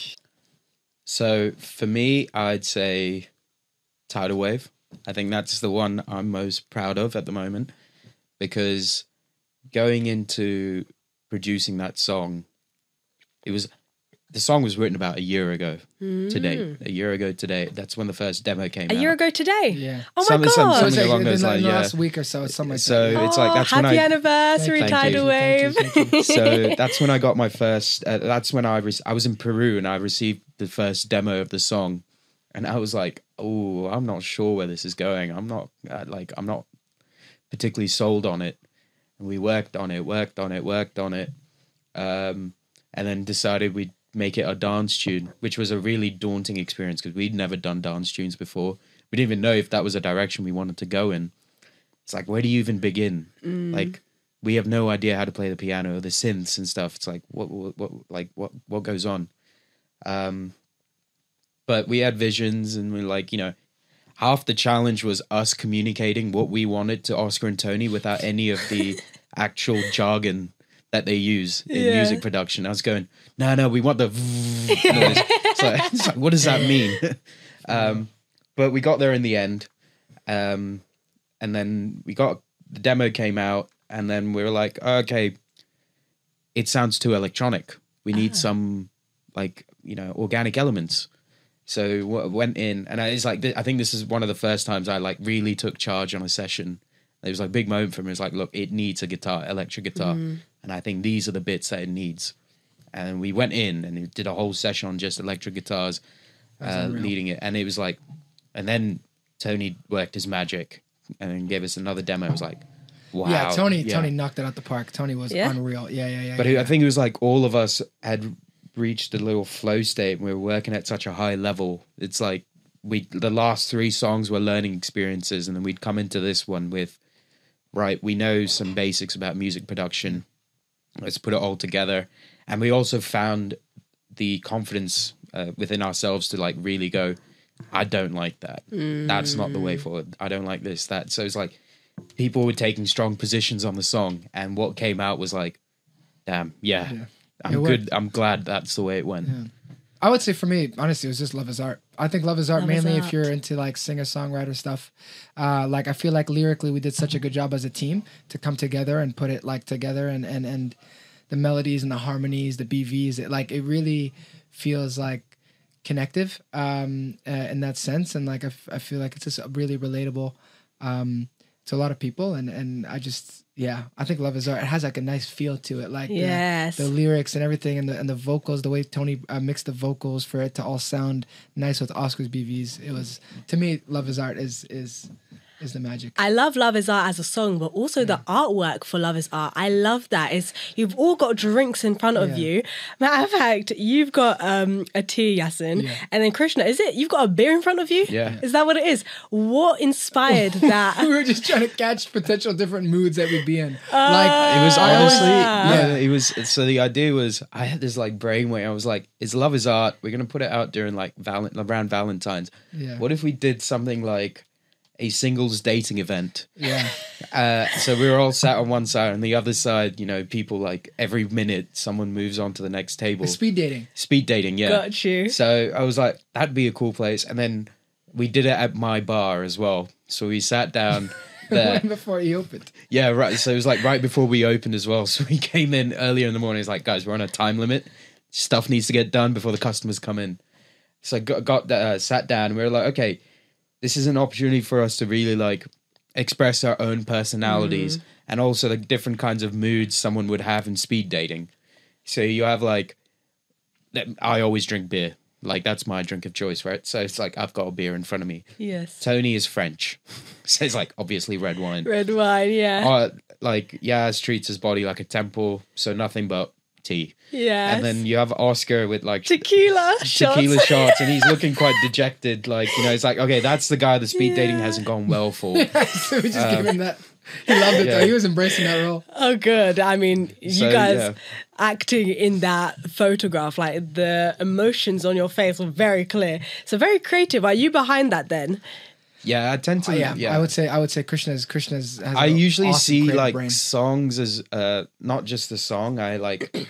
so for me, I'd say Tidal Wave. I think that's the one I'm most proud of at the moment because going into producing that song, it was the song was written about a year ago today. A year ago today. That's when the first demo came A out. year ago today. Yeah. Oh my Something- god. something- So it's something like along in those the lines, yeah. last week or so. It's something like So that. it's like Oh, that's when happy I anniversary, Thank you. Tidal Wave. Thank you, thank you. so that's when I got my first. Uh, that's when I re- I was in Peru and I received the first demo of the song, and I was like, "Oh, I'm not sure where this is going. I'm not uh, like I'm not particularly sold on it." And we worked on it, worked on it, worked on it, um, and then decided we'd make it a dance tune, which was a really daunting experience because we'd never done dance tunes before. We didn't even know if that was a direction we wanted to go in. It's like, where do you even begin? Like, we have no idea how to play the piano or the synths and stuff. It's like, what, what, what like, what, what goes on? Um, but we had visions, and we like, you know, half the challenge was us communicating what we wanted to Oscar and Tony without any of the actual jargon that they use in Yeah. music production. I was going, no, no, we want the noise. It's like, it's like, what does that mean? um, but we got there in the end. Um, and then we got, the demo came out, and then we were like, okay, it sounds too electronic. We need some like, you know, organic elements. So w- went in, and I- it's like, th- I think this is one of the first times I like really took charge on a session It was like a big moment for me. It was like, look, it needs a guitar, electric guitar. Mm. And I think these are the bits that it needs. And we went in and it did a whole session on just electric guitars, uh, leading it. And it was like, and then Tony worked his magic and then gave us another demo. It was like, wow. Yeah, Tony yeah. Tony knocked it out the park. Tony was yeah. unreal. Yeah, yeah, yeah. But yeah. I think it was like all of us had reached a little flow state and we were working at such a high level. It's like we the last three songs were learning experiences, and then we'd come into this one with, right, we know some basics about music production. Let's put it all together. And we also found the confidence uh, within ourselves to like really go, I don't like that. Mm. That's not the way forward. I don't like this, that. So it's like people were taking strong positions on the song, and what came out was like, damn, yeah, yeah. I'm good. I'm glad that's the way it went. Yeah. I would say for me, honestly, it was just Love is Art. I think Love is Art, Love mainly is if art. you're into like singer-songwriter stuff. Uh, like I feel like lyrically we did such a good job as a team to come together and put it like together, and and and the melodies and the harmonies, the B Vs, it, like it really feels like connective um, uh, in that sense. And like I, f- I feel like it's just really relatable um, to a lot of people. And and I just yeah, I think Love is Art. It has like a nice feel to it, like yes. the, the lyrics and everything, and the and the vocals, the way Tony uh, mixed the vocals for it to all sound nice with Oscar's B Vs. It was, to me, Love is Art is is is the magic. I love Love is Art as a song, but also the artwork for Love is Art. I love that. It's, you've all got drinks in front of Yeah. you. Matter of fact, you've got um, a tea, Yasin, Yeah. and then Krishna, is it? You've got a beer in front of you? Yeah. Is that what it is? What inspired that? We were just trying to catch potential different moods that we'd be in. Uh, like It was I always- honestly, yeah. yeah, it was. So the idea was, I had this like brainwave. I was like, "It's Love is Art. We're gonna put it out during like val- around Valentine's. Yeah. What if we did something like a singles dating event? yeah, Uh, so we were all sat on one side, and the other side, you know, people like every minute someone moves on to the next table. speed dating. Speed dating, yeah. Got you. So I was like, that'd be a cool place. And then we did it at my bar as well. So we sat down there. Right before he opened. Yeah, right. So it was like right before we opened as well. So we came in earlier in the morning. It's like, guys, we're on a time limit. Stuff needs to get done before the customers come in. So I got, got uh, sat down, and we were like, okay, this is an opportunity for us to really like express our own personalities Mm. and also the different kinds of moods someone would have in speed dating. So you have like, I always drink beer. Like that's my drink of choice, right? So it's like, I've got a beer in front of me. Yes. Tony is French. So it's like obviously red wine. Red wine, yeah. Or like Yaz treats his body like a temple, so nothing but tea. Yes. And then you have Oscar with like tequila shots. tequila shots, and he's looking quite dejected. Like, you know, it's like, okay, that's the guy the speed dating Yeah. hasn't gone well for. So we just gave him that. He loved it yeah. though. He was embracing that role. Oh, good. I mean, you So, guys yeah. acting in that photograph, like the emotions on your face were very clear. So very creative. Are you behind that then? Yeah, I tend to. Oh, yeah, yeah, I would say I would say Krishna's Krishna's. Has I a usually awesome see creative like brain. songs as uh, not just the song. I like.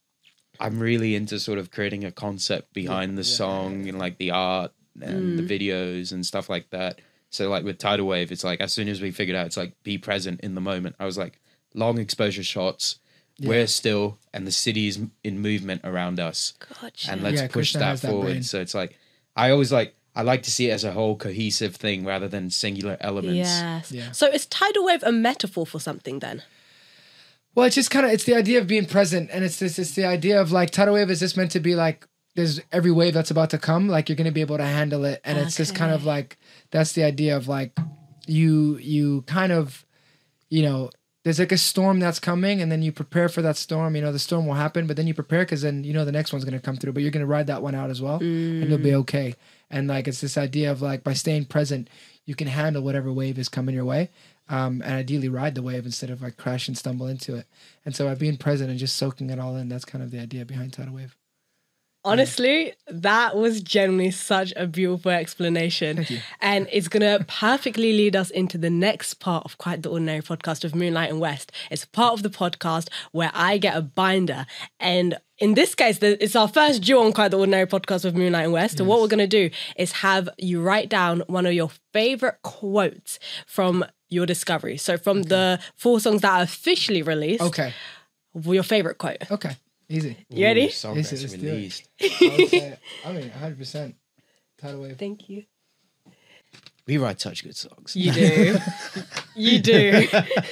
I'm really into sort of creating a concept behind the song and like the art and the videos and stuff like that. So like with Tidal Wave, it's like as soon as we figured out, it's like be present in the moment. I was like long exposure shots. Yeah. We're still and the city's in movement around us, Gotcha. and let's Yeah, push Krishna that has that forward. brain. So it's like I always like I like to see it as a whole cohesive thing rather than singular elements. Yes. Yeah. So is tidal wave a metaphor for something then? Well, it's just kind of it's the idea of being present, and it's this it's the idea of like tidal wave is just meant to be like there's every wave that's about to come, like you're gonna be able to handle it, and it's just kind of Okay. like that's the idea of like you you kind of you know there's like a storm that's coming, and then you prepare for that storm. You know the storm will happen, but then you prepare because then you know the next one's gonna come through, but you're gonna ride that one out as well, and you'll be okay. And like it's this idea of like by staying present, you can handle whatever wave is coming your way. Um, and ideally ride the wave instead of like crash and stumble into it. And so by being present and just soaking it all in, that's kind of the idea behind tidal wave. Honestly, that was genuinely such a beautiful explanation. Thank you. And it's going to perfectly lead us into the next part of Quite the Ordinary podcast of Moonlight and West. It's a part of the podcast where I get a binder. And in this case, the- it's our first duo on Quite the Ordinary podcast of Moonlight and West. And what we're going to do is have you write down one of your favorite quotes from your discovery. So from the four songs that are officially released, Okay. your favorite quote. Okay. Easy. You ready? Ooh, song Yes, that's let's do it. released. I would say, I mean, one hundred percent tidal wave. Thank you. We write such good songs. You do. You do.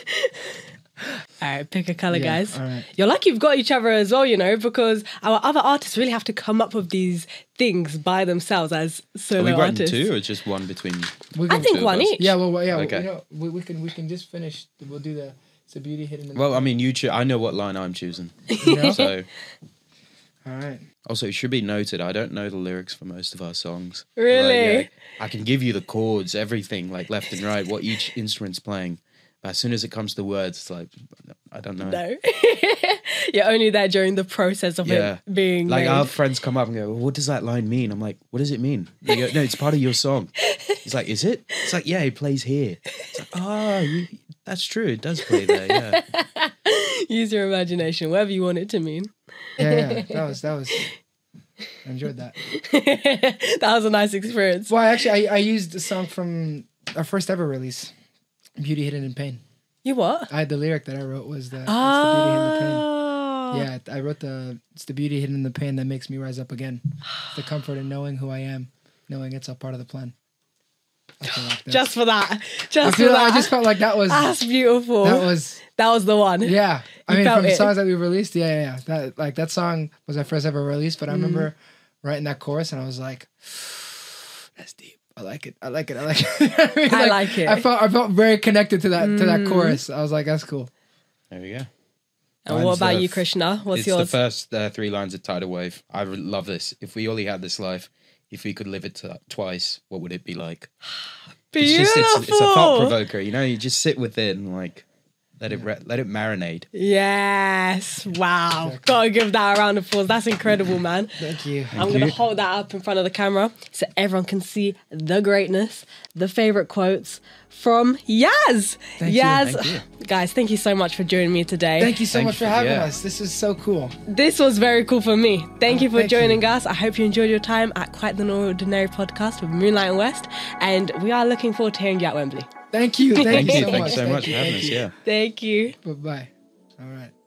All right, pick a color, Yeah, guys. all right. You're lucky you've got each other as well, you know, because our other artists really have to come up with these things by themselves as Are solo we writing artists. two or just one between? We I can- think two of one us? each. Yeah, well, well yeah, Okay. you know, we, we can we can just finish. We'll do the it's a beauty hidden. In the Well, I mean, you. Cho- I know what line I'm choosing. you know? So, All right. also, it should be noted, I don't know the lyrics for most of our songs. Really? Like, yeah, I can give you the chords, everything, like left and right, what each instrument's playing. But as soon as it comes to words, it's like, I don't know. No. You're only there during the process of Yeah. it being Like, made. our friends come up and go, well, what does that line mean? I'm like, what does it mean? They go, no, it's part of your song. He's like, is it? It's like, yeah, it plays here. It's like, oh, you, that's true. It does play there, yeah. Use your imagination, whatever you want it to mean. Yeah, yeah, that was that was. I enjoyed that. That was a nice experience. Well, actually, I, I used a song from our first ever release, "Beauty Hidden in Pain." You what? I had the lyric that I wrote was the, it's the beauty hidden in the pain. Oh. Yeah, I wrote the it's the beauty hidden in the pain that makes me rise up again. It's the comfort in knowing who I am, knowing it's all part of the plan. I feel like that's- Just for that. I Just feel for like, that. I just felt like that was That's beautiful. that was That was the one. yeah. I You mean, felt from the it. songs that we released, yeah, yeah, yeah. That like that song was our first ever release, but I Mm. remember writing that chorus and I was like, that's deep. I like it. I like it. I like it. I, mean, I like it. I felt I felt very connected to that to that Mm. chorus. I was like, that's cool. There we go. And Mine's what about the you, f- Krishna? What's it's yours? the first uh, three lines of Tidal Wave. I re- love this. If we only had this life, if we could live it t- twice, what would it be like? It's Beautiful. just it's, it's a thought provoker. You know, you just sit within, like let it re- let it marinate. Yes. Wow. Exactly. Gotta give that a round of applause. That's incredible, man. Thank you. I'm going to you. hold that up in front of the camera so everyone can see the greatness, the favorite quotes from Yaz. Thank you. Yaz, Thank you. guys, thank you so much for joining me today. Thank you so Thank much you for for- having yeah. us. This is so cool. This was very cool for me. Thank you for thank joining you. us. I hope you enjoyed your time at Quite the Ordinary podcast with Moonlight and West. And we are looking forward to hearing you at Wembley. Thank you. Thank, Thank you you. so Thank much. you so Thank much you. for having Thank us. you. Yeah. Thank you. Bye bye. All right.